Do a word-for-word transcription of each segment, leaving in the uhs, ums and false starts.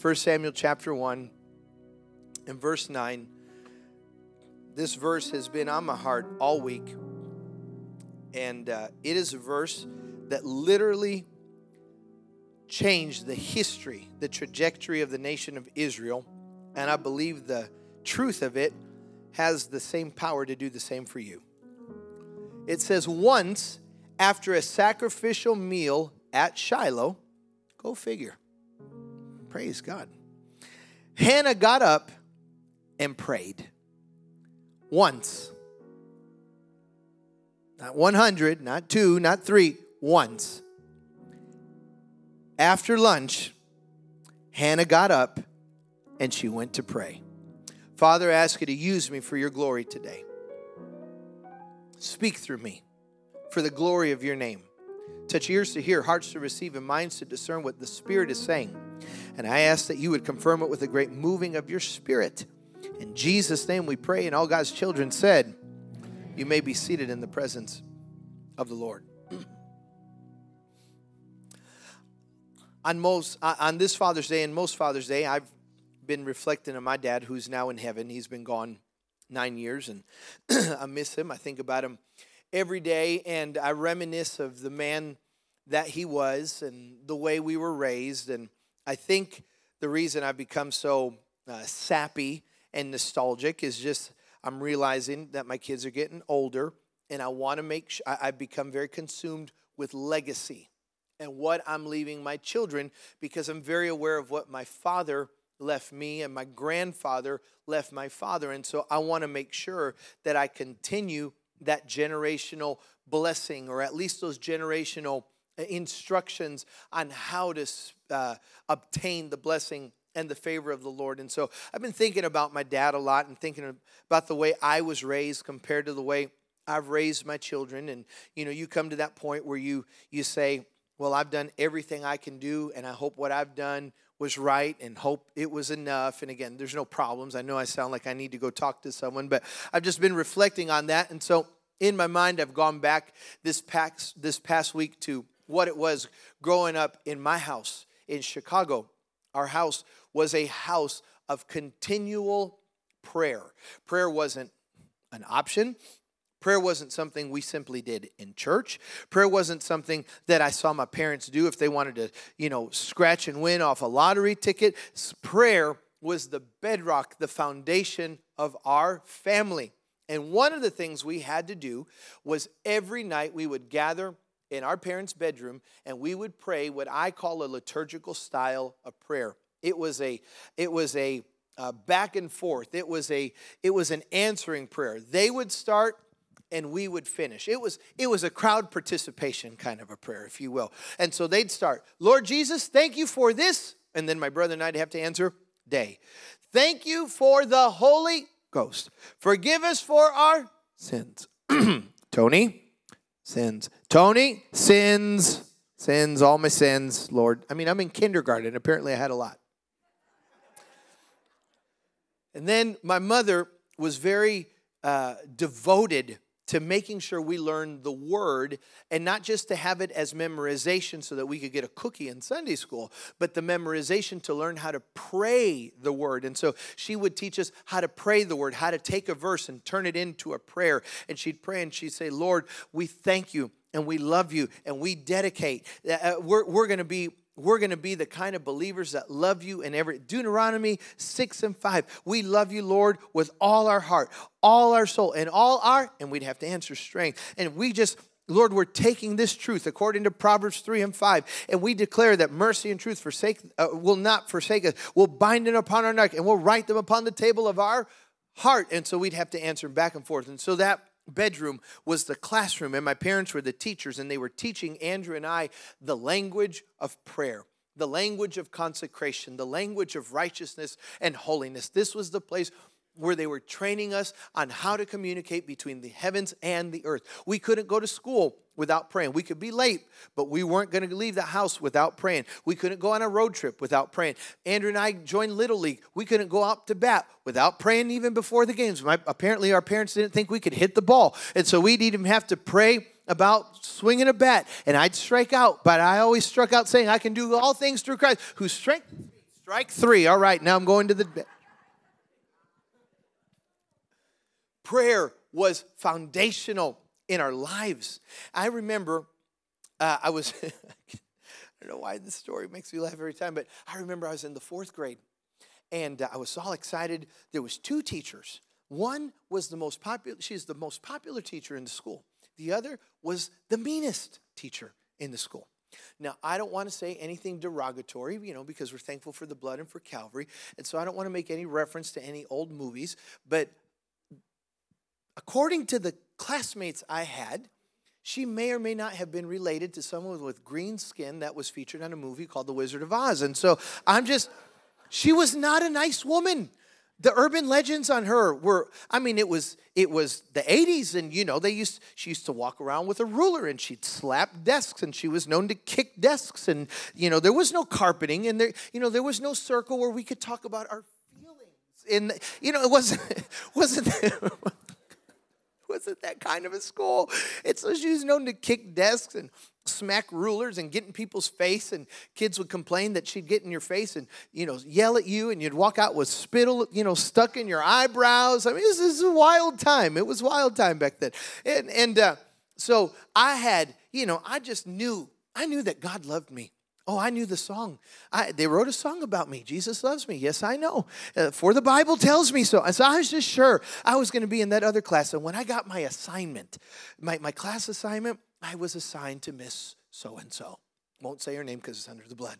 First Samuel chapter one and verse nine. This verse has been on my heart all week. And uh, it is a verse that literally changed the history, the trajectory of the nation of Israel. And I believe the truth of it has the same power to do the same for you. It says, once after a sacrificial meal at Shiloh, go figure, praise God, Hannah got up and prayed. Once. Not one hundred, not two, not three, once. After lunch, Hannah got up and she went to pray. Father, I ask you to use me for your glory today. Speak through me for the glory of your name. Touch ears to hear, hearts to receive, and minds to discern what the Spirit is saying. And I ask that you would confirm it with a great moving of your Spirit. In Jesus' name we pray, and all God's children said, you may be seated in the presence of the Lord. On most, on this Father's Day and most Father's Day, I've been reflecting on my dad, who's now in heaven. He's been gone nine years, and I miss him. I think about him every day, and I reminisce of the man that he was and the way we were raised. And I think the reason I've become so uh, sappy and nostalgic is just I'm realizing that my kids are getting older, and I want to make sure I've become very consumed with legacy and what I'm leaving my children, because I'm very aware of what my father left me and my grandfather left my father. And so I want to make sure that I continue that generational blessing, or at least those generational instructions on how to uh, obtain the blessing and the favor of the Lord. And so I've been thinking about my dad a lot and thinking about the way I was raised compared to the way I've raised my children. And, you know, you come to that point where you you say, well, I've done everything I can do, and I hope what I've done was right and hope it was enough. And again, there's no problems. I know I sound like I need to go talk to someone, but I've just been reflecting on that. And so in my mind, I've gone back this past, this past week to what it was growing up in my house in Chicago. Our house was a house of continual prayer. Prayer wasn't an option. Prayer wasn't something we simply did in church. Prayer wasn't something that I saw my parents do if they wanted to, you know, scratch and win off a lottery ticket. Prayer was the bedrock, the foundation of our family. And one of the things we had to do was every night we would gather in our parents' bedroom, and we would pray what I call a liturgical style of prayer. It was a, it was a uh, back and forth. It was a, it was an answering prayer. They would start, and we would finish. It was, it was a crowd participation kind of a prayer, if you will. And so they'd start, Lord Jesus, thank you for this. And then my brother and I'd have to answer, day. Thank you for the Holy Ghost. Forgive us for our sins. Tony, sins. Tony, sins. Sins, all my sins, Lord. I mean, I'm in kindergarten. Apparently I had a lot. And then my mother was very uh, devoted to making sure we learned the word, and not just to have it as memorization so that we could get a cookie in Sunday school, but the memorization to learn how to pray the word. And so she would teach us how to pray the word, how to take a verse and turn it into a prayer. And she'd pray and she'd say, Lord, we thank you and we love you and we dedicate. Uh, we're we're going to be We're going to be the kind of believers that love you in every, Deuteronomy six and five. We love you, Lord, with all our heart, all our soul, and all our, and we'd have to answer strength. And we just, Lord, we're taking this truth according to Proverbs three and five, and we declare that mercy and truth forsake uh, will not forsake us. We'll bind it upon our neck, and we'll write them upon the table of our heart. And so we'd have to answer back and forth. And so that bedroom was the classroom, and my parents were the teachers, and they were teaching Andrew and I the language of prayer, the language of consecration, the language of righteousness and holiness. This was the place where they were training us on how to communicate between the heavens and the earth. We couldn't go to school without praying. We could be late, but we weren't going to leave the house without praying. We couldn't go on a road trip without praying. Andrew and I joined Little League. We couldn't go out to bat without praying even before the games. My, apparently, our parents didn't think we could hit the ball, and so we'd even have to pray about swinging a bat, and I'd strike out, but I always struck out saying, I can do all things through Christ who strengthens me. Strike three. All right, now I'm going to the bed. Prayer was foundational in our lives. I remember uh, I was, I don't know why this story makes me laugh every time, but I remember I was in the fourth grade, and uh, I was all excited. There was two teachers. One was the most popular, she's the most popular teacher in the school. The other was the meanest teacher in the school. Now, I don't want to say anything derogatory, you know, because we're thankful for the blood and for Calvary, and so I don't want to make any reference to any old movies, but according to the classmates I had, she may or may not have been related to someone with green skin that was featured on a movie called The Wizard of Oz. And so I'm just, she was not a nice woman. The urban legends on her were, I mean, it was it was the eighties, and, you know, they used, she used to walk around with a ruler, and she'd slap desks, and she was known to kick desks, and, you know, there was no carpeting, and there, you know, there was no circle where we could talk about our feelings. And, you know, it wasn't, wasn't wasn't that kind of a school. It's so she was known to kick desks and smack rulers and get in people's face, and kids would complain that she'd get in your face and, you know, yell at you, and you'd walk out with spittle, you know, stuck in your eyebrows. I mean, this is a wild time. It was wild time back then. And, and uh, so I had, you know, I just knew, I knew that God loved me. Oh, I knew the song. I, they wrote a song about me. Jesus loves me. Yes, I know. Uh, for the Bible tells me so. And so I was just sure I was going to be in that other class. And when I got my assignment, my, my class assignment, I was assigned to Miss So-and-so. Won't say her name because it's under the blood.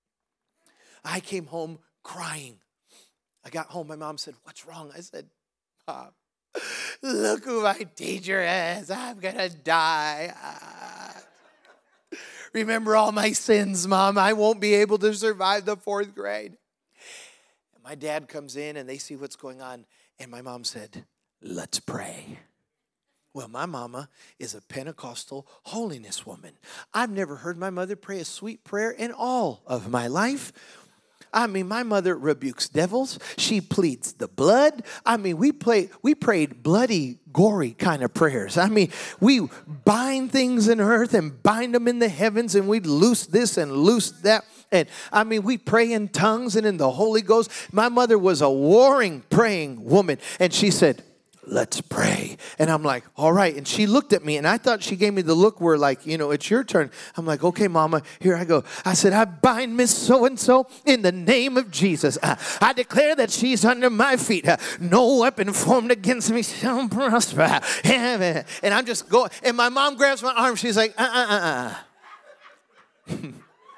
I came home crying. I got home. My mom said, "What's wrong?" I said, "Pop, look who my teacher is. I'm going to die. Ah. Remember all my sins, Mom. I won't be able to survive the fourth grade." And my dad comes in, and they see what's going on. And my mom said, "Let's pray." Well, my mama is a Pentecostal holiness woman. I've never heard my mother pray a sweet prayer in all of my life. I mean, my mother rebukes devils. She pleads the blood. I mean, we play, we prayed bloody, gory kind of prayers. I mean, we bind things in earth and bind them in the heavens, and we'd loose this and loose that. And I mean, we pray in tongues and in the Holy Ghost. My mother was a warring, praying woman, and she said, "Let's pray." And I'm like, all right. And she looked at me, and I thought she gave me the look where, like, you know, it's your turn. I'm like, okay, Mama, here I go. I said, "I bind Miss So-and-so in the name of Jesus. I, I declare that she's under my feet. Uh, no weapon formed against me shall prosper." And I'm just going, and my mom grabs my arm. She's like, uh, uh, uh, uh.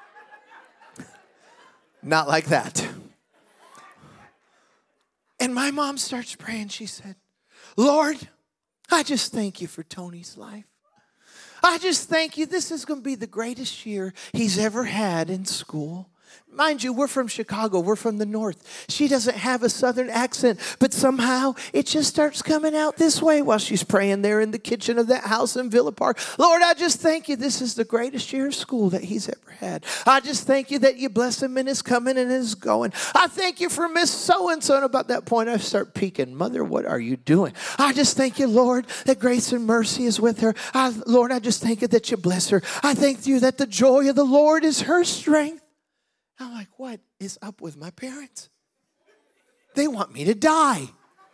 Not like that. And my mom starts praying. She said, "Lord, I just thank you for Tony's life. I just thank you. This is going to be the greatest year he's ever had in school." Mind you, we're from Chicago. We're from the north. She doesn't have a southern accent, but somehow it just starts coming out this way while she's praying there in the kitchen of that house in Villa Park. "Lord, I just thank you. This is the greatest year of school that he's ever had. I just thank you that you bless him in his coming and his going. I thank you for Miss So-and-so." And about that point, I start peeking. "Mother, what are you doing?" "I just thank you, Lord, that grace and mercy is with her. I, Lord, I just thank you that you bless her. I thank you that the joy of the Lord is her strength." I'm like, what is up with my parents? They want me to die.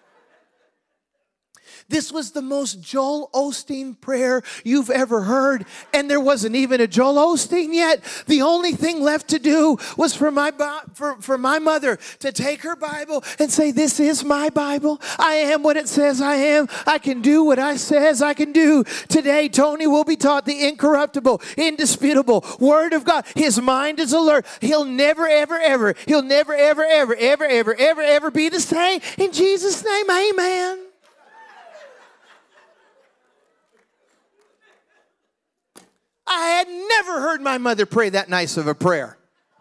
This was the most Joel Osteen prayer you've ever heard. And there wasn't even a Joel Osteen yet. The only thing left to do was for my, for, for my mother to take her Bible and say, "This is my Bible. I am what it says I am. I can do what I says I can do. Today, Tony will be taught the incorruptible, indisputable Word of God. His mind is alert. He'll never, ever, ever, he'll never, ever, ever, ever, ever, ever, ever be the same. In Jesus' name, amen." I had never heard my mother pray that nice of a prayer.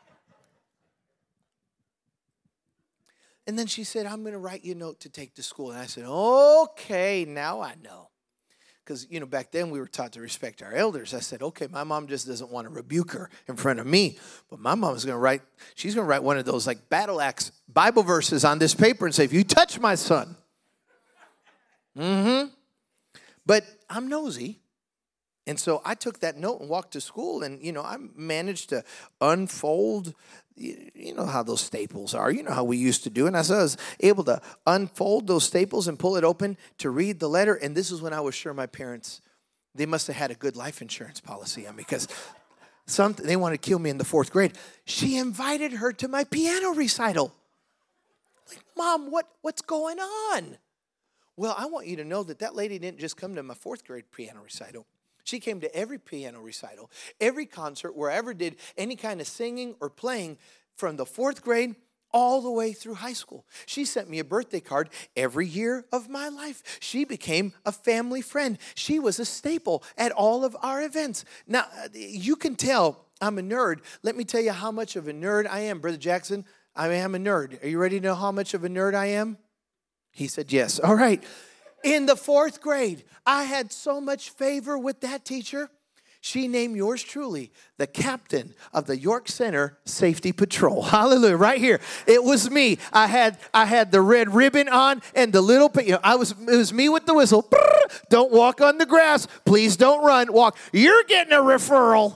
And then she said, "I'm going to write you a note to take to school." And I said, "Okay, now I know." Because, you know, back then we were taught to respect our elders. I said, okay, my mom just doesn't want to rebuke her in front of me. But my mom's going to write, she's going to write one of those like battle axe Bible verses on this paper and say, "If you touch my son." Mm-hmm. But I'm nosy. And so I took that note and walked to school, and, you know, I managed to unfold you, you know how those staples are. You know how we used to do. And I was able to unfold those staples and pull it open to read the letter. And this is when I was sure my parents, they must have had a good life insurance policy on me, because some, they wanted to kill me in the fourth grade. She invited her to my piano recital. Like, Mom, what, what's going on? Well, I want you to know that that lady didn't just come to my fourth grade piano recital. She came to every piano recital, every concert, where I ever did any kind of singing or playing, from the fourth grade all the way through high school. She sent me a birthday card every year of my life. She became a family friend. She was a staple at all of our events. Now, you can tell I'm a nerd. Let me tell you how much of a nerd I am, Brother Jackson. I am a nerd. Are you ready to know how much of a nerd I am? He said yes. All right. In the fourth grade, I had so much favor with that teacher. She named yours truly the captain of the York Center Safety Patrol. Hallelujah. Right here. It was me. I had I had the red ribbon on and the little, you know, I was, it was me with the whistle. Don't walk on the grass. Please don't run. Walk. You're getting a referral.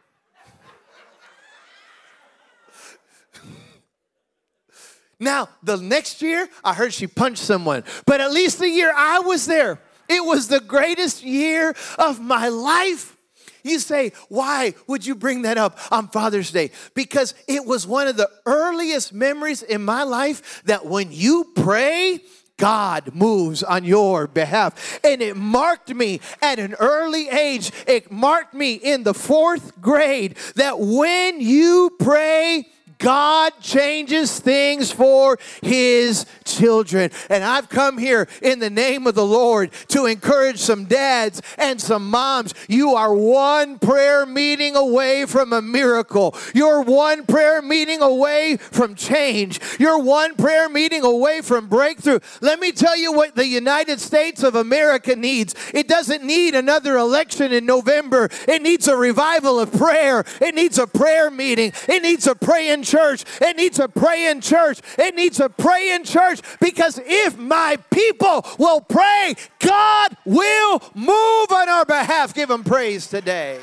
Now, the next year, I heard she punched someone. But at least the year I was there, it was the greatest year of my life. You say, why would you bring that up on Father's Day? Because it was one of the earliest memories in my life that when you pray, God moves on your behalf. And it marked me at an early age. It marked me in the fourth grade that when you pray, God changes things for his children. And I've come here in the name of the Lord to encourage some dads and some moms. You are one prayer meeting away from a miracle. You're one prayer meeting away from change. You're one prayer meeting away from breakthrough. Let me tell you what the United States of America needs. It doesn't need another election in November. It needs a revival of prayer. It needs a prayer meeting. It needs a praying church. It needs a praying church. It needs a praying church, because if my people will pray, God will move on our behalf. Give him praise today.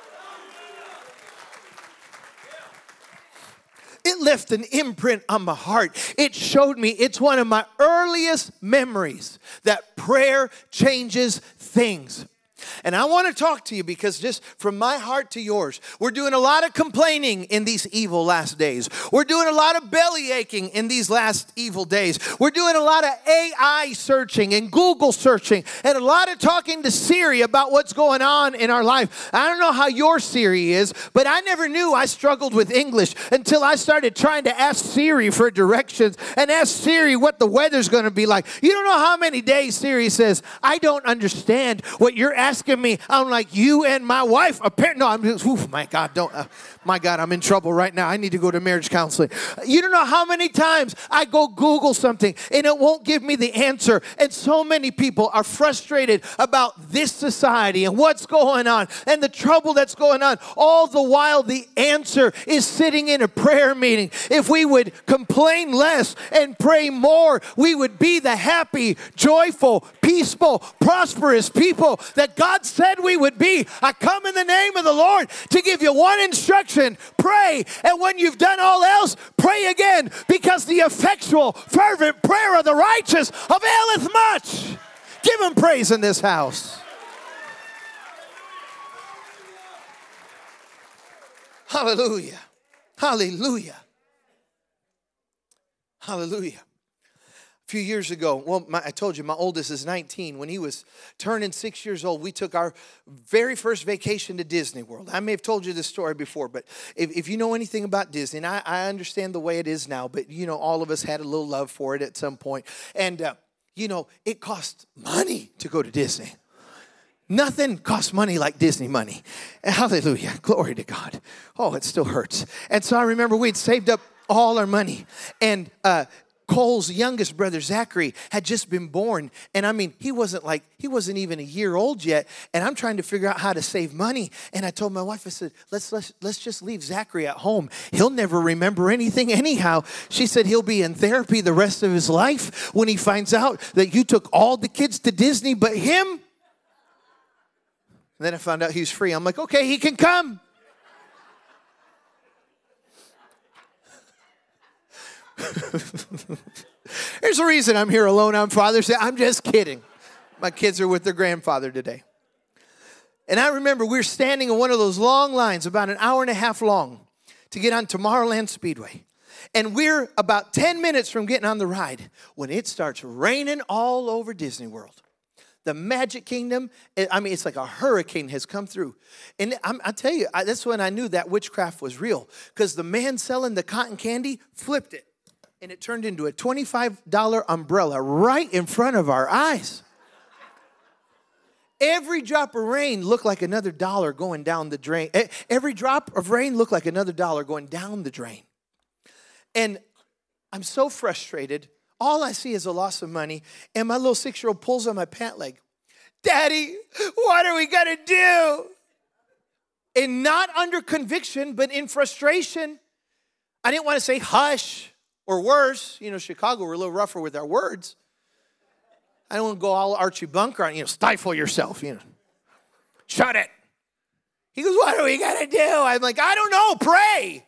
It left an imprint on my heart. It showed me, it's one of my earliest memories that prayer changes things. And I want to talk to you because just from my heart to yours, we're doing a lot of complaining in these evil last days. We're doing a lot of belly aching in these last evil days. We're doing a lot of A I searching and Google searching and a lot of talking to Siri about what's going on in our life. I don't know how your Siri is, but I never knew I struggled with English until I started trying to ask Siri for directions and ask Siri what the weather's going to be like. You don't know how many days Siri says, I don't understand what you're asking. Asking me, I'm like, you and my wife, apparently, no, I'm just, oof, my God, don't, uh, my God, I'm in trouble right now. I need to go to marriage counseling. You don't know how many times I go Google something and it won't give me the answer. And so many people are frustrated about this society and what's going on and the trouble that's going on. All the while, the answer is sitting in a prayer meeting. If we would complain less and pray more, we would be the happy, joyful, peaceful, prosperous people that God said we would be. I come in the name of the Lord to give you one instruction: pray, and when you've done all else, pray again, because the effectual, fervent prayer of the righteous availeth much. Give him praise in this house. Hallelujah. Hallelujah. Hallelujah. A few years ago, well, my, I told you my oldest is nineteen. When he was turning six years old, we took our very first vacation to Disney World. I may have told you this story before, but if, if you know anything about Disney, and I, I understand the way it is now, but, you know, all of us had a little love for it at some point. And, uh, you know, it costs money to go to Disney. Nothing costs money like Disney money. Hallelujah. Glory to God. Oh, it still hurts. And so I remember we'd saved up all our money. And uh, Cole's youngest brother, Zachary, had just been born. And I mean, he wasn't like, he wasn't even a year old yet. And I'm trying to figure out how to save money. And I told my wife, I said, let's, let's, let's just leave Zachary at home. He'll never remember anything anyhow. She said he'll be in therapy the rest of his life when he finds out that you took all the kids to Disney but him. And then I found out he was free. I'm like, okay, he can come. There's a reason I'm here alone on Father's Day. I'm just kidding. My kids are with their grandfather today. And I remember we were standing in one of those long lines, about an hour and a half long, to get on Tomorrowland Speedway. And we're about ten minutes from getting on the ride when it starts raining all over Disney World. The Magic Kingdom, I mean, it's like a hurricane has come through. And I'm, I tell you, I, that's when I knew that witchcraft was real. Because the man selling the cotton candy flipped it. And it turned into a twenty-five dollar umbrella right in front of our eyes. Every drop of rain looked like another dollar going down the drain. Every drop of rain looked like another dollar going down the drain. And I'm so frustrated. All I see is a loss of money. And my little six-year-old pulls on my pant leg. Daddy, what are we going to do? And not under conviction, but in frustration. I didn't want to say hush or worse. You know, Chicago, we're a little rougher with our words. I don't want to go all Archie Bunker on, you know, stifle yourself, you know. Shut it. He goes, what are we going to do? I'm like, I don't know, pray.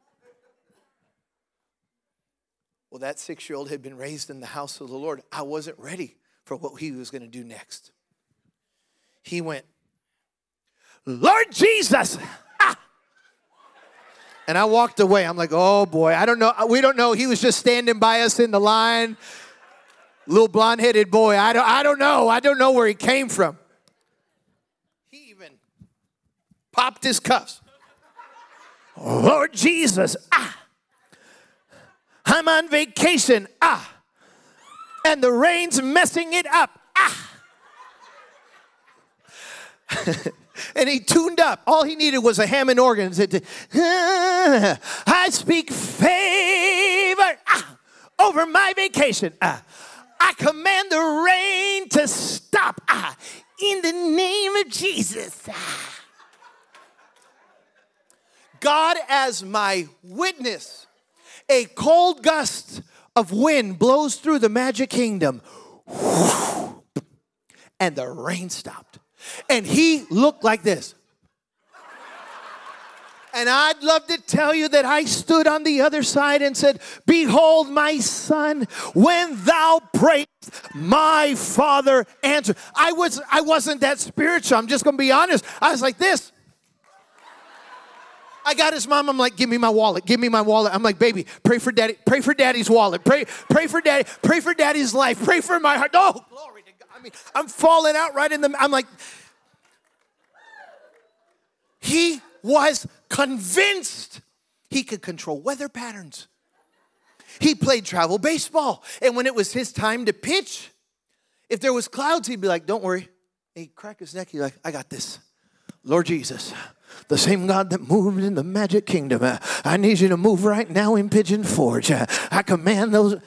Well, that six-year-old had been raised in the house of the Lord. I wasn't ready for what he was going to do next. He went, Lord Jesus. Ah. And I walked away. I'm like, oh, boy, I don't know. We don't know. He was just standing by us in the line. Little blonde-headed boy. I don't, I don't know. I don't know where he came from. He even popped his cuffs. Lord Jesus. Ah. I'm on vacation. Ah. And the rain's messing it up. Ah. And he tuned up. All he needed was a Hammond organ. And said, ah, I speak favor ah, over my vacation. Ah. I command the rain to stop. Ah. In the name of Jesus. Ah. God as my witness. A cold gust of wind blows through the Magic Kingdom. And the rain stopped. And he looked like this. And I'd love to tell you that I stood on the other side and said, behold, my son, when thou prayest, my Father answered. I, was, I wasn't that spiritual. I'm just going to be honest. I was like this. I got his mom. I'm like, give me my wallet. Give me my wallet. I'm like, baby, pray for daddy. Pray for daddy's wallet. Pray, pray for daddy. Pray for daddy's life. Pray for my heart. Oh, glory to God. I mean, I'm falling out right in the, I'm like, he was convinced he could control weather patterns. He played travel baseball. And when it was his time to pitch, if there was clouds, he'd be like, don't worry. He'd crack his neck. He'd be like, I got this. Lord Jesus, the same God that moved in the Magic Kingdom, uh, I need you to move right now in Pigeon Forge. Uh, I command those.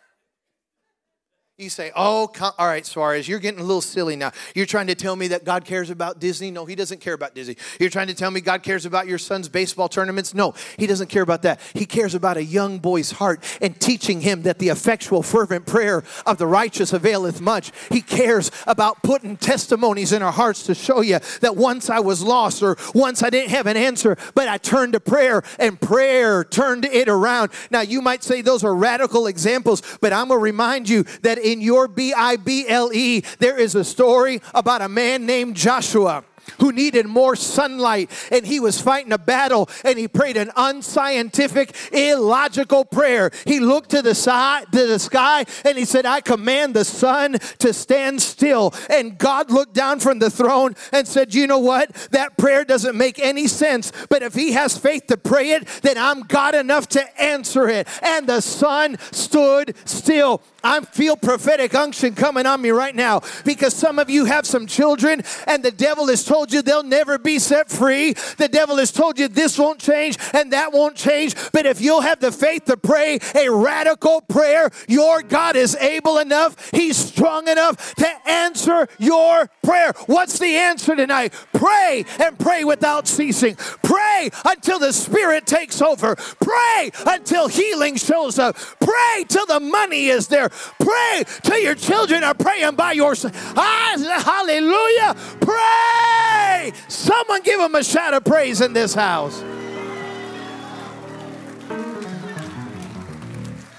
You say, oh, all right, Suarez, you're getting a little silly now. You're trying to tell me that God cares about Disney? No, he doesn't care about Disney. You're trying to tell me God cares about your son's baseball tournaments? No, he doesn't care about that. He cares about a young boy's heart and teaching him that the effectual, fervent prayer of the righteous availeth much. He cares about putting testimonies in our hearts to show you that once I was lost or once I didn't have an answer, but I turned to prayer and prayer turned it around. Now, you might say those are radical examples, but I'm going to remind you that in your B I B L E, there is a story about a man named Joshua who needed more sunlight, and he was fighting a battle, and he prayed an unscientific, illogical prayer. He looked to the side, to the sky, and he said, I command the sun to stand still. And God looked down from the throne and said, you know what? That prayer doesn't make any sense, but if he has faith to pray it, then I'm God enough to answer it. And the sun stood still. I feel prophetic unction coming on me right now because some of you have some children and the devil has told you they'll never be set free. The devil has told you this won't change and that won't change. But if you'll have the faith to pray a radical prayer, your God is able enough. He's strong enough to answer your prayer. What's the answer tonight? Pray and pray without ceasing. Pray until the Spirit takes over. Pray until healing shows up. Pray till the money is there. Pray till your children are praying by your side. Ah, hallelujah. Pray. Someone give them a shout of praise in this house.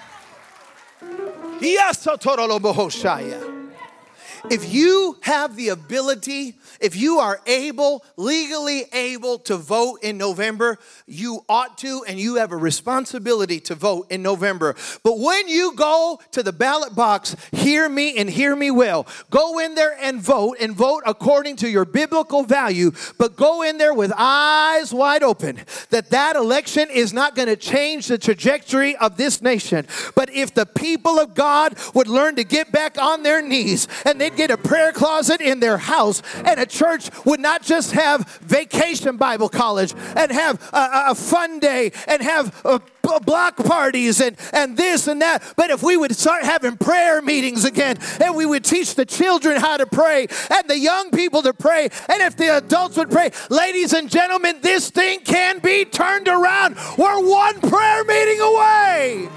Yasotorolobohoshaya. If you have the ability, if you are able, legally able to vote in November, you ought to, and you have a responsibility to vote in November. But when you go to the ballot box, hear me and hear me well. Go in there and vote, and vote according to your biblical value, but go in there with eyes wide open that that election is not going to change the trajectory of this nation. But if the people of God would learn to get back on their knees, and they'd get a prayer closet in their house, and a church would not just have vacation Bible college and have a, a fun day and have a block parties and, and this and that. But if we would start having prayer meetings again, and we would teach the children how to pray and the young people to pray, and if the adults would pray, ladies and gentlemen, this thing can be turned around. We're one prayer meeting away.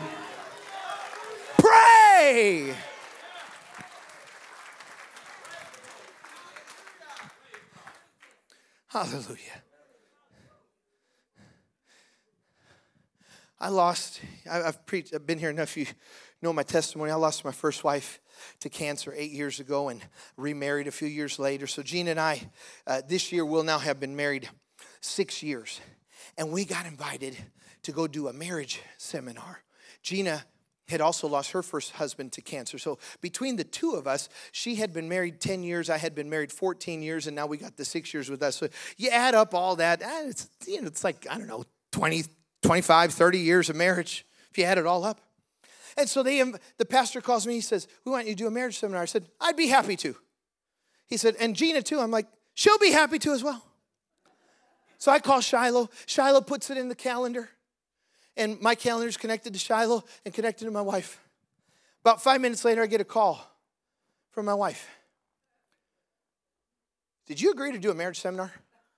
Pray. Hallelujah. I lost, I've preached, I've been here enough, you know my testimony. I lost my first wife to cancer eight years ago and remarried a few years later. So Gina and I, uh, this year, will now have been married six years. And we got invited to go do a marriage seminar. Gina had also lost her first husband to cancer. So between the two of us, she had been married ten years. I had been married fourteen years, and now we got the six years with us. So you add up all that, it's, you know, it's like, I don't know, twenty, twenty-five, thirty years of marriage, if you add it all up. And so they, the pastor calls me, he says, we want you to do a marriage seminar. I said, I'd be happy to. He said, and Gina too. I'm like, she'll be happy to as well. So I call Shiloh. Shiloh puts it in the calendar. And my calendar is connected to Shiloh and connected to my wife. About five minutes later, I get a call from my wife. Did you agree to do a marriage seminar?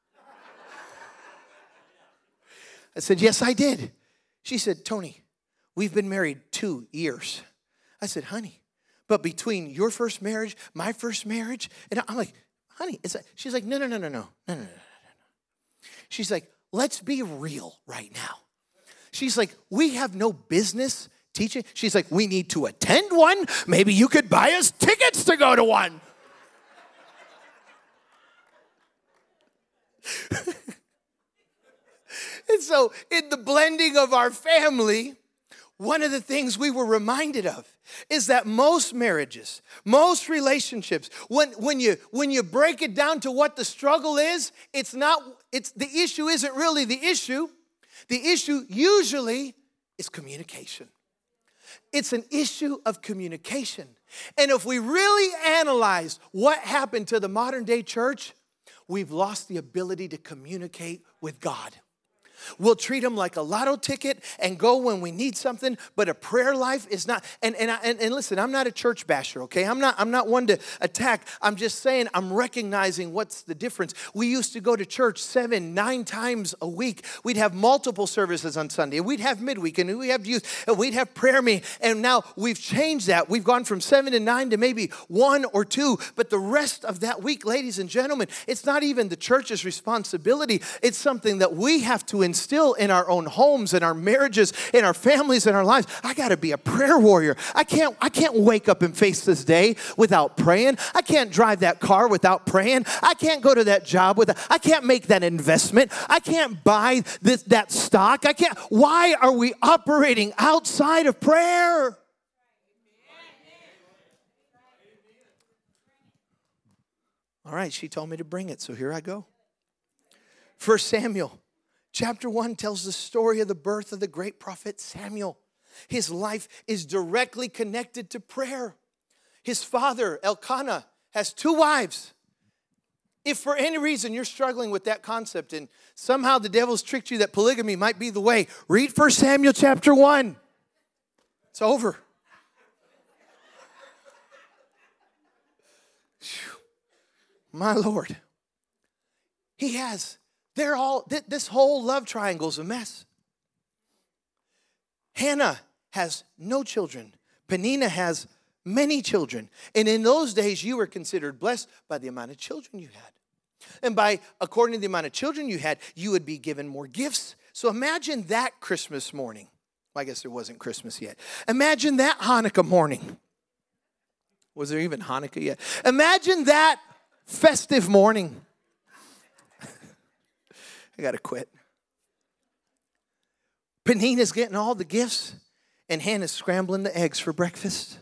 I said, yes, I did. She said, Tony, we've been married two years. I said, honey, but between your first marriage, my first marriage, and I'm like, honey, is that? She's like, no, no, no, no, no, no, no, no, no. She's like, let's be real right now. She's like, we have no business teaching. She's like, we need to attend one. Maybe you could buy us tickets to go to one. And so in the blending of our family, one of the things we were reminded of is that most marriages, most relationships, when, when, you, when you break it down to what the struggle is, it's not, it's, the issue isn't really the issue. The issue usually is communication. It's an issue of communication. And if we really analyze what happened to the modern day church, we've lost the ability to communicate with God. We'll treat them like a lotto ticket and go when we need something, but a prayer life is not. And and, I, and and listen, I'm not a church basher, okay? I'm not I'm not one to attack. I'm just saying I'm recognizing what's the difference. We used to go to church seven, nine times a week. We'd have multiple services on Sunday. We'd have midweek, and we'd have youth, and we'd have prayer meeting. And now we've changed that. We've gone from seven to nine to maybe one or two. But the rest of that week, ladies and gentlemen, it's not even the church's responsibility. It's something that we have to instill in our own homes, in our marriages, in our families, in our lives. I got to be a prayer warrior. I can't, I can't wake up and face this day without praying. I can't drive that car without praying. I can't go to that job without, I can't make that investment. I can't buy this, that stock. I can't. Why are we operating outside of prayer? All right, she told me to bring it, so here I go. First Samuel. Chapter one tells the story of the birth of the great prophet Samuel. His life is directly connected to prayer. His father, Elkanah, has two wives. If for any reason you're struggling with that concept and somehow the devil's tricked you that polygamy might be the way, read First Samuel chapter one. It's over. My Lord. He has. They're all, this whole love triangle is a mess. Hannah has no children. Peninnah has many children. And in those days, you were considered blessed by the amount of children you had. And by, according to the amount of children you had, you would be given more gifts. So imagine that Christmas morning. Well, I guess there wasn't Christmas yet. Imagine that Hanukkah morning. Was there even Hanukkah yet? Imagine that festive morning. I got to quit. Peninnah's getting all the gifts, and Hannah's scrambling the eggs for breakfast.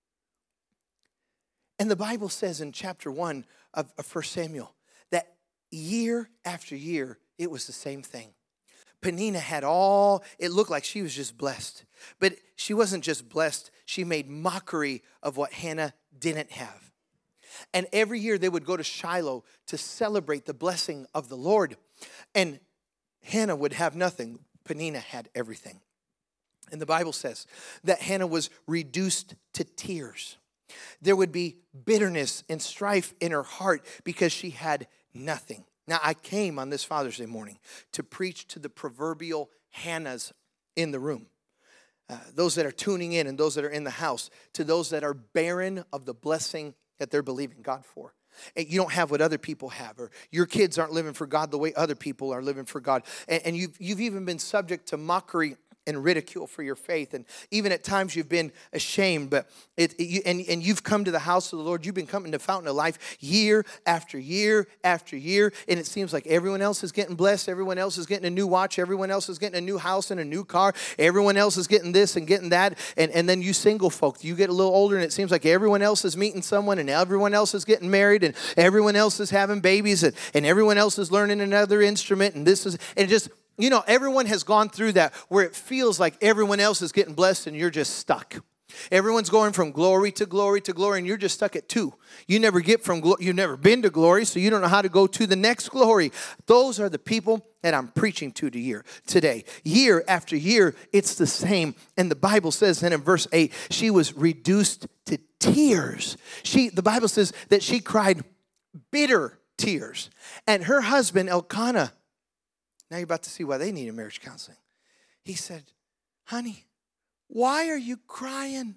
And the Bible says in chapter one of First Samuel that year after year, it was the same thing. Peninnah had all, it looked like she was just blessed. But she wasn't just blessed. She made mockery of what Hannah didn't have. And every year they would go to Shiloh to celebrate the blessing of the Lord. And Hannah would have nothing. Peninnah had everything. And the Bible says that Hannah was reduced to tears. There would be bitterness and strife in her heart because she had nothing. Now, I came on this Father's Day morning to preach to the proverbial Hannahs in the room. Uh, those that are tuning in and those that are in the house. To those that are barren of the blessing that they're believing God for. And you don't have what other people have. Or your kids aren't living for God the way other people are living for God. And, and you've, you've even been subject to mockery and ridicule for your faith. And even at times you've been ashamed. But it, it you, and, and you've come to the house of the Lord. You've been coming to Fountain of Life year after year after year. And it seems like everyone else is getting blessed. Everyone else is getting a new watch. Everyone else is getting a new house and a new car. Everyone else is getting this and getting that. And, and then you single folk, you get a little older and it seems like everyone else is meeting someone and everyone else is getting married and everyone else is having babies and, and everyone else is learning another instrument. And this is, and it just... You know, everyone has gone through that where it feels like everyone else is getting blessed and you're just stuck. Everyone's going from glory to glory to glory and you're just stuck at two. You never get from, glo- you've never been to glory, so you don't know how to go to the next glory. Those are the people that I'm preaching to to year, today. Year after year, it's the same. And the Bible says then in verse eight, she was reduced to tears. She, the Bible says that she cried bitter tears. And her husband, Elkanah, now you're about to see why they needed marriage counseling. He said, honey, why are you crying?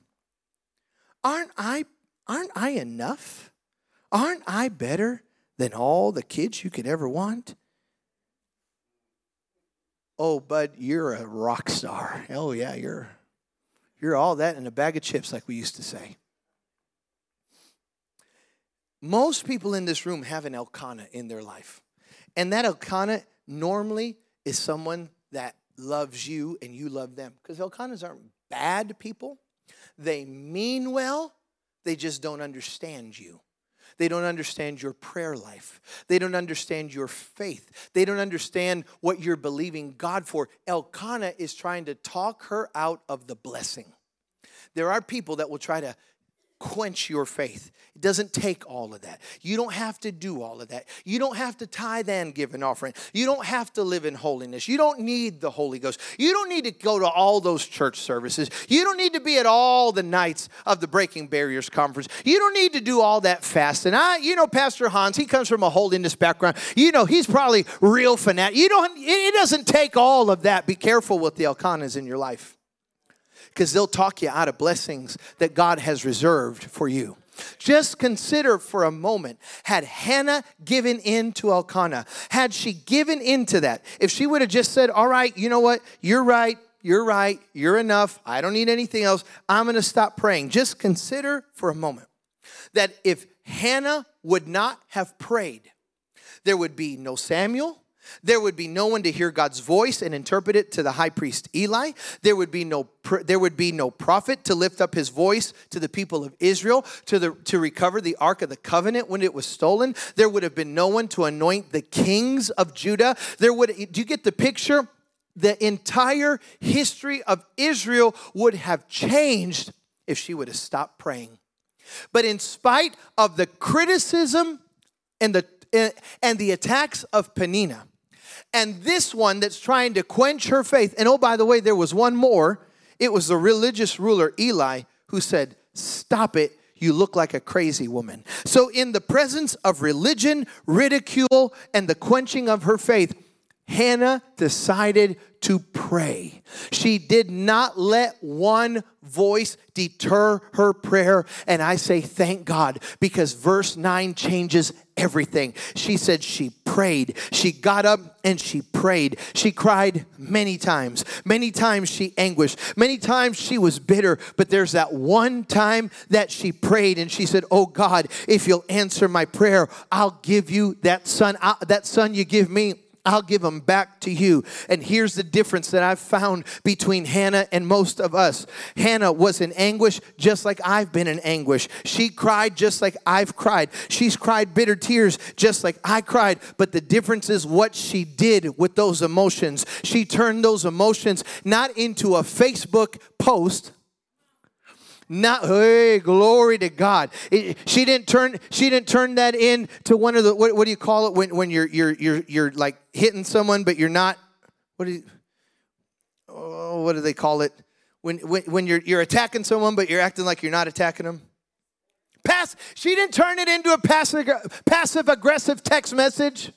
Aren't I, aren't I enough? Aren't I better than all the kids you could ever want? Oh, bud, you're a rock star. Oh, yeah, you're, you're all that in a bag of chips, like we used to say. Most people in this room have an Elkanah in their life. And that Elkanah normally is someone that loves you and you love them. Because Elkanahs aren't bad people. They mean well. They just don't understand you. They don't understand your prayer life. They don't understand your faith. They don't understand what you're believing God for. Elkanah is trying to talk her out of the blessing. There are people that will try to quench your faith. It doesn't take all of that. You don't have to do all of that. You don't have to tithe and give an offering. You don't have to live in holiness. You don't need the Holy Ghost. You don't need to go to all those church services. You don't need to be at all the nights of the Breaking Barriers conference. You don't need to do all that fast. And I, you know, Pastor Hans, he comes from a holiness background. You know, he's probably real fanatic. You don't, it doesn't take all of that. Be careful with the Elkanahs in your life, because they'll talk you out of blessings that God has reserved for you. Just consider for a moment, had Hannah given in to Elkanah, had she given in to that, if she would have just said, all right, you know what, you're right, you're right, you're enough, I don't need anything else, I'm going to stop praying. Just consider for a moment that if Hannah would not have prayed, there would be no Samuel. There would be no one to hear God's voice and interpret it to the high priest Eli. There would be no there would be no prophet to lift up his voice to the people of Israel to the to recover the Ark of the Covenant when it was stolen. There would have been no one to anoint the kings of Judah. There would do you get the picture? The entire history of Israel would have changed if she would have stopped praying. But in spite of the criticism and the and the attacks of Peninnah, and this one that's trying to quench her faith. And oh, by the way, there was one more. It was the religious ruler, Eli, who said, stop it. You look like a crazy woman. So in the presence of religion, ridicule, and the quenching of her faith, Hannah decided to pray. She did not let one voice deter her prayer. And I say thank God, because verse nine changes everything. She said she prayed. She got up and she prayed. She cried many times. Many times she anguished. Many times she was bitter. But there's that one time that she prayed and she said, oh God, if you'll answer my prayer, I'll give you that son. I'll, that son you give me, I'll give them back to you. And here's the difference that I've found between Hannah and most of us. Hannah was in anguish just like I've been in anguish. She cried just like I've cried. She's cried bitter tears just like I cried. But the difference is what she did with those emotions. She turned those emotions not into a Facebook post. Not, hey, glory to God. It, she didn't turn. She didn't turn that into one of the. What, what do you call it when when you're you're you're you're like hitting someone, but you're not. What do you? Oh, what do they call it? When when when you're you're attacking someone, but you're acting like you're not attacking them. Pass. She didn't turn it into a passive passive aggressive text message.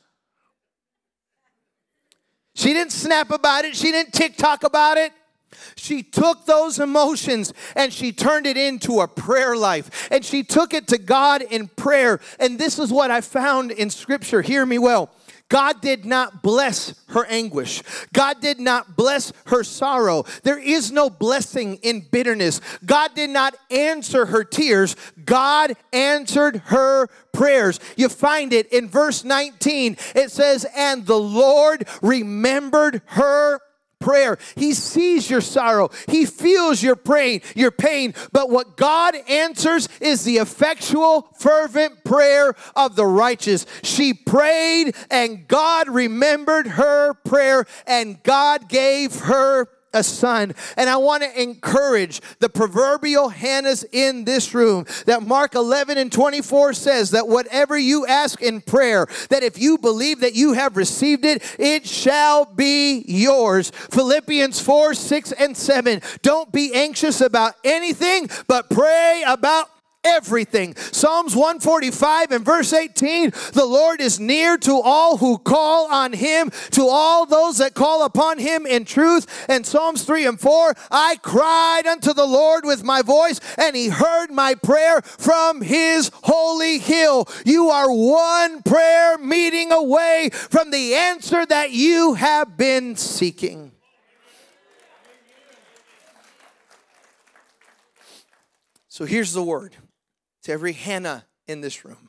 She didn't snap about it. She didn't TikTok about it. She took those emotions and she turned it into a prayer life. And she took it to God in prayer. And this is what I found in Scripture. Hear me well. God did not bless her anguish. God did not bless her sorrow. There is no blessing in bitterness. God did not answer her tears. God answered her prayers. You find it in verse nineteen. It says, and the Lord remembered her prayer. He sees your sorrow. He feels your pain, your pain. But what God answers is the effectual, fervent prayer of the righteous. She prayed and God remembered her prayer and God gave her a son. And I want to encourage the proverbial Hannahs in this room that Mark eleven and twenty-four says that whatever you ask in prayer, that if you believe that you have received it, it shall be yours. Philippians four, six, and seven. Don't be anxious about anything, but pray about everything. Psalms one forty-five and verse eighteen, the Lord is near to all who call on him, to all those that call upon him in truth. And Psalms three and four, I cried unto the Lord with my voice, and he heard my prayer from his holy hill. You are one prayer meeting away from the answer that you have been seeking. So here's the word to every Hannah in this room,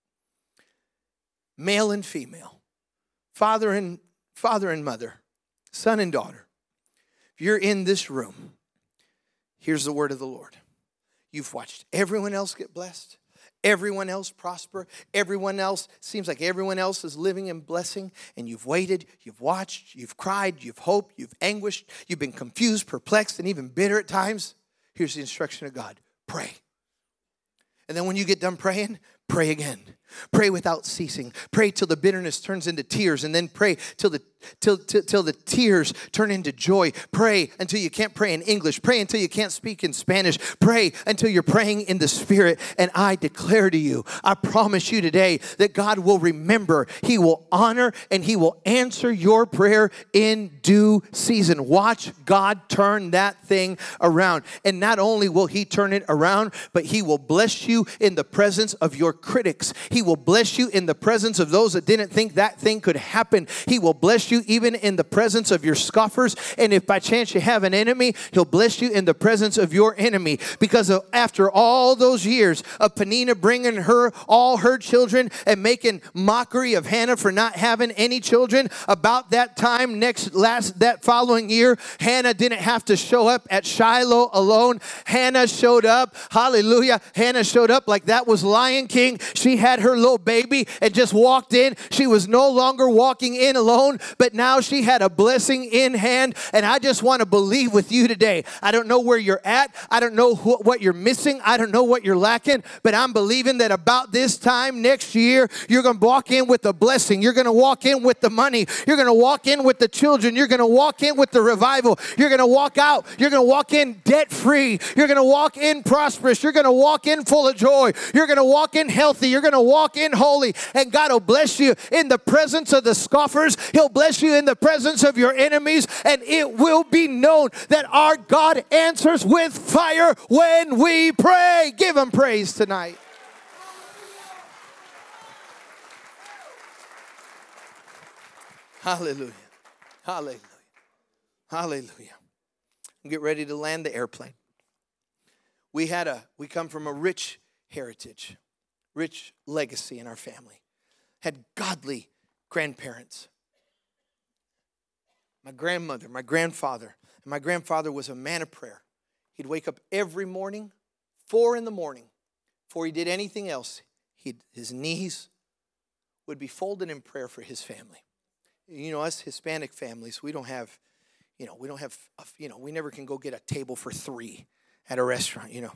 male and female, father and father and mother, son and daughter. If you're in this room, here's the word of the Lord. You've watched everyone else get blessed, everyone else prosper, everyone else, seems like everyone else is living in blessing, and you've waited, you've watched, you've cried, you've hoped, you've anguished, you've been confused, perplexed, and even bitter at times. Here's the instruction of God. Pray. And then when you get done praying, pray again. Pray without ceasing. Pray till the bitterness turns into tears, and then pray till the till, till, till the tears turn into joy. Pray until you can't pray in English. Pray until you can't speak in Spanish. Pray until you're praying in the Spirit. And I declare to you, I promise you today that God will remember, he will honor, and he will answer your prayer in due season. Watch God turn that thing around. And not only will he turn it around, but he will bless you in the presence of your critics. He will bless you in the presence of those that didn't think that thing could happen. He will bless you even in the presence of your scoffers. And if by chance you have an enemy, he'll bless you in the presence of your enemy. Because of, after all those years of Peninnah bringing her all her children and making mockery of Hannah for not having any children, about that time next last that following year, Hannah didn't have to show up at Shiloh alone. Hannah showed up. Hallelujah. Hannah showed up like that was Lion King. She had her little baby and just walked in. She was no longer walking in alone, but now she had a blessing in hand. And I just want to believe with you today. I don't know where you're at. I don't know wh- what you're missing. I don't know what you're lacking, but I'm believing that about this time next year, you're going to walk in with the blessing. You're going to walk in with the money. You're going to walk in with the children. You're going to walk in with the revival. You're going to walk out. You're going to walk in debt free. You're going to walk in prosperous. You're going to walk in full of joy. You're going to walk in health. healthy. You're going to walk in holy. And God will bless you in the presence of the scoffers. He'll bless you in the presence of your enemies. And it will be known that our God answers with fire when we pray. Give him praise tonight. Hallelujah. Hallelujah. Hallelujah. Get ready to land the airplane. We had a, we come from a rich heritage, rich legacy in our family. Had godly grandparents. My grandmother, my grandfather, and my grandfather was a man of prayer. He'd wake up every morning, four in the morning, before he did anything else. He'd, his knees would be folded in prayer for his family. You know, us Hispanic families, we don't have, you know, we don't have, you know, we never can go get a table for three at a restaurant, you know.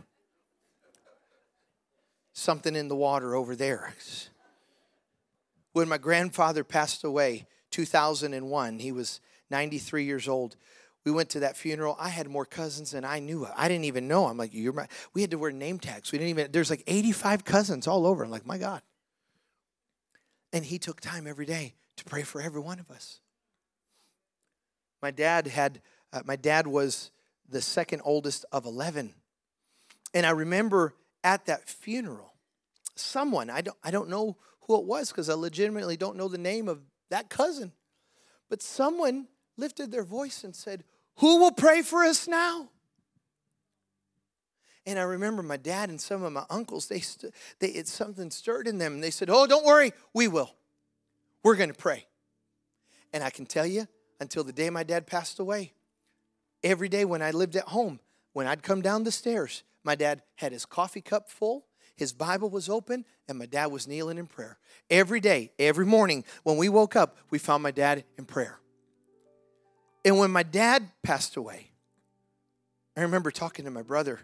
Something in the water over there. When my grandfather passed away, two thousand one, he was ninety-three years old. We went to that funeral. I had more cousins than I knew. I didn't even know. I'm like, you're my, we had to wear name tags. We didn't even, there's like eighty-five cousins all over. I'm like, my God. And he took time every day to pray for every one of us. My dad had, uh, my dad was the second oldest of eleven. And I remember at that funeral, someone, I don't, I don't know who it was because I legitimately don't know the name of that cousin. But someone lifted their voice and said, who will pray for us now? And I remember my dad and some of my uncles, they, st- they it, something stirred in them. And they said, oh, don't worry, we will. We're going to pray. And I can tell you, until the day my dad passed away, every day when I lived at home, when I'd come down the stairs, my dad had his coffee cup full, his Bible was open, and my dad was kneeling in prayer. Every day, every morning, when we woke up, we found my dad in prayer. And when my dad passed away, I remember talking to my brother,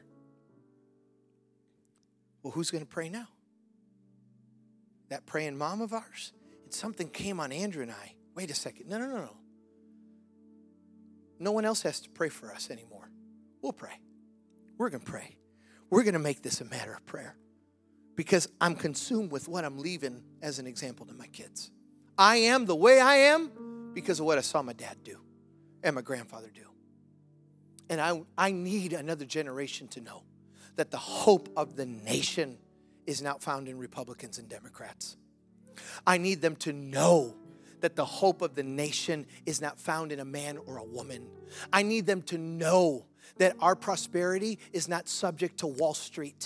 well, who's going to pray now? That praying mom of ours? And something came on Andrew and I. Wait a second. No, no, no, no. No one else has to pray for us anymore. We'll pray. We're going to pray. We're going to make this a matter of prayer because I'm consumed with what I'm leaving as an example to my kids. I am the way I am because of what I saw my dad do and my grandfather do. And I, I need another generation to know that the hope of the nation is not found in Republicans and Democrats. I need them to know that the hope of the nation is not found in a man or a woman. I need them to know that our prosperity is not subject to Wall Street.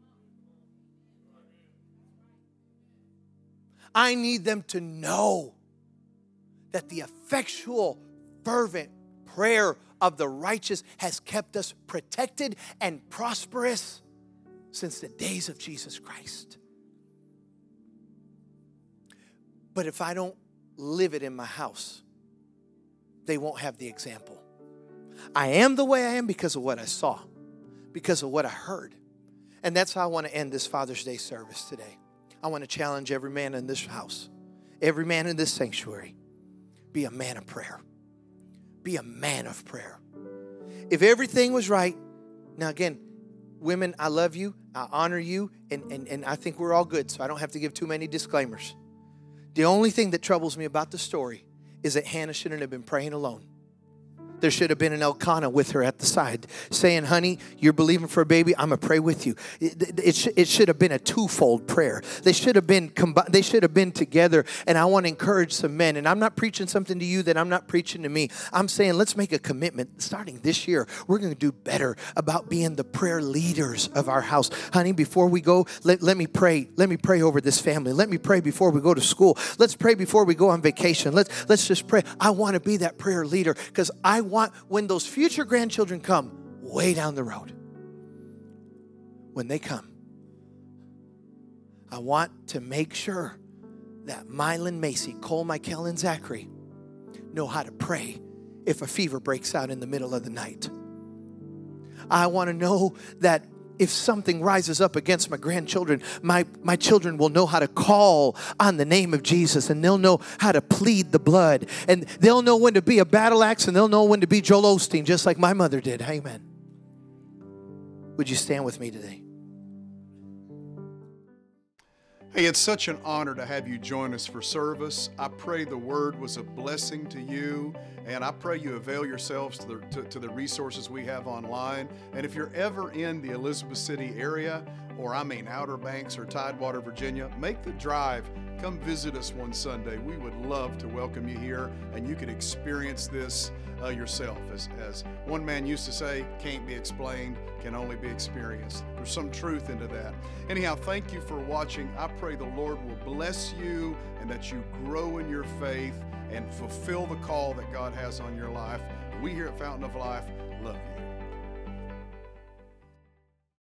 I need them to know that the effectual, fervent prayer of the righteous has kept us protected and prosperous since the days of Jesus Christ. But if I don't live it in my house, they won't have the example. I am the way I am because of what I saw, because of what I heard. And that's how I want to end this Father's Day service today. I want to challenge every man in this house, every man in this sanctuary, be a man of prayer. Be a man of prayer. If everything was right, now again, women, I love you, I honor you, and, and, and I think we're all good, so I don't have to give too many disclaimers. The only thing that troubles me about the story is that Hannah shouldn't have been praying alone. There should have been an Elkanah with her at the side saying, honey, you're believing for a baby. I'm going to pray with you. It, it, sh- it should have been a twofold prayer. They should have been combi- They should have been together. And I want to encourage some men. And I'm not preaching something to you that I'm not preaching to me. I'm saying let's make a commitment starting this year. We're going to do better about being the prayer leaders of our house. Honey, before we go, let, let me pray. Let me pray over this family. Let me pray before we go to school. Let's pray before we go on vacation. Let's, let's just pray. I want to be that prayer leader because I want when those future grandchildren come way down the road, when they come, I want to make sure that Mylan, Macy, Cole, Michael, and Zachary know how to pray if a fever breaks out in the middle of the night. I want to know that if something rises up against my grandchildren, my, my children will know how to call on the name of Jesus, and they'll know how to plead the blood, and they'll know when to be a battle axe, and they'll know when to be Joel Osteen, just like my mother did. Amen. Would you stand with me today? Hey, it's such an honor to have you join us for service. I pray the word was a blessing to you, and I pray you avail yourselves to the, to, to the resources we have online. And if you're ever in the Elizabeth City area, or I mean Outer Banks or Tidewater, Virginia, make the drive. Come visit us one Sunday. We would love to welcome you here, and you can experience this uh, yourself. As, as one man used to say, can't be explained, can only be experienced. There's some truth into that. Anyhow, thank you for watching. I pray the Lord will bless you and that you grow in your faith and fulfill the call that God has on your life. We here at Fountain of Life love you.